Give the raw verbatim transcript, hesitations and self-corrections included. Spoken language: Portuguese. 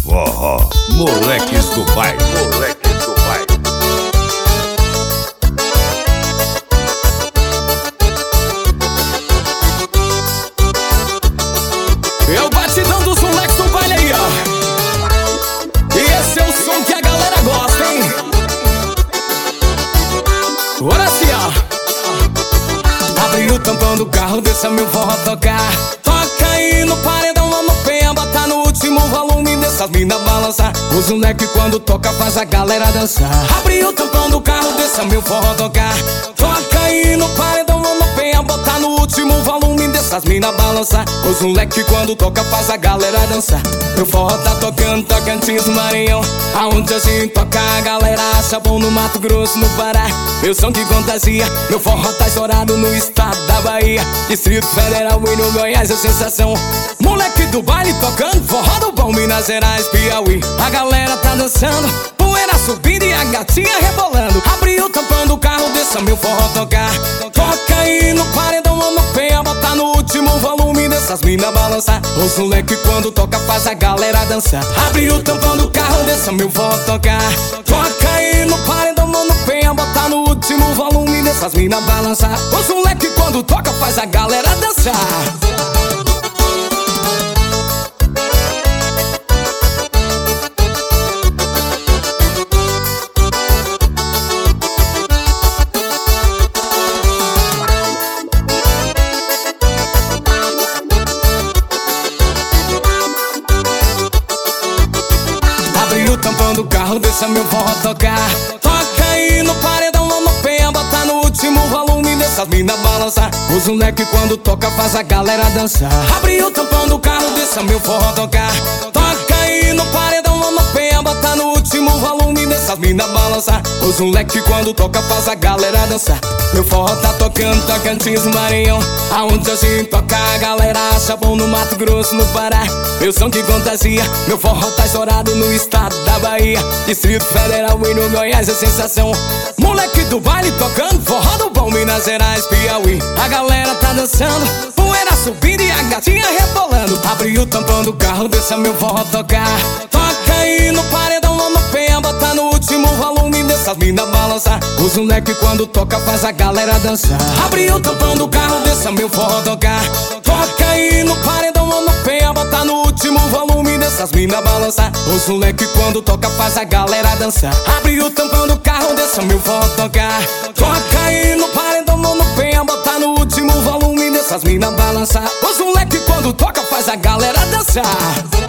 Forró, moleques do bairro, moleques do bairro. É o batidão dos moleques do baile aí, ó. E esse é o som que a galera gosta, hein? Bora sim, ó. Abre o tampão do carro, deixa meu forró tocar. Toca aí no paredão, vamos penha, bota no último volume, deixa as mina balançar. Os moleque quando toca faz a galera dançar. Abre o tampão do carro, deixa meu forró tocar. Toca aí no paredão, vamos penha, bota no último volume, deixa as mina balançar. Os moleque quando toca faz a galera dançar. Meu forró tá tocando, Tocantins do Maranhão. Aonde a gente toca a galera acha bom, no Mato Grosso, no Pará. Meu som que contagia, meu forró tá estourado no estado da Bahia, Distrito Federal e no Goiás é sensação. Moleque do baile tocando forró do bom, Minas Gerais, Piauí. A galera tá dançando, poeira subindo e a gatinha rebolando. Abre o tampão do carro, deixa meu forró tocar. Toca aí no paredão, vamos penha, bota no último volume, deixa as mina balançar. Os moleque quando toca faz a galera dançar. Abre o tampão do carro, deixa meu forró tocar. Toca aí no paredão, vamos penha, bota no último volume, deixa as mina balançar. Os moleque quando toca faz a galera dançar. Abre o tampão do carro, deixa meu forró tocar. Toca aí no paredão, vamos penha, bota no último volume, deixa as mina balançar. Os moleque quando toca faz a galera dançar. Abre o tampão do carro, deixa meu forró tocar. Toca aí no paredão, vamos penha, bota no último volume, deixa as mina balançar. Os moleque quando toca faz a galera dançar. Meu forró tá tocando, Tocantins do Maranhão. Aonde a gente toca a galera acha bom, no Mato Grosso, no Pará. Meu som que contagia, meu forró tá estourado no estado da Bahia, Distrito Federal e no Goiás é sensação. Moleque do baile tocando forró do bom, Minas Gerais, Piauí. A galera tá dançando, poeira subindo e a gatinha rebolando. Abre o tampão do carro, deixa meu forró tocar. Toca aí no paredão, vamos penha, bota no último volume, deixa as mina balançar. Os moleque quando toca faz a galera dançar. Abre o tampão do carro, deixa meu forró tocar. Toca aí no paredão, vamos penha, bota no último volume, deixa as mina balançar. Os moleque quando toca faz a galera dançar. Abre o tampão do carro, deixa meu forró tocar. Toca aí no paredão, vamos penha, bota no último volume, deixa as mina balançar. Os moleque quando toca faz a galera dançar.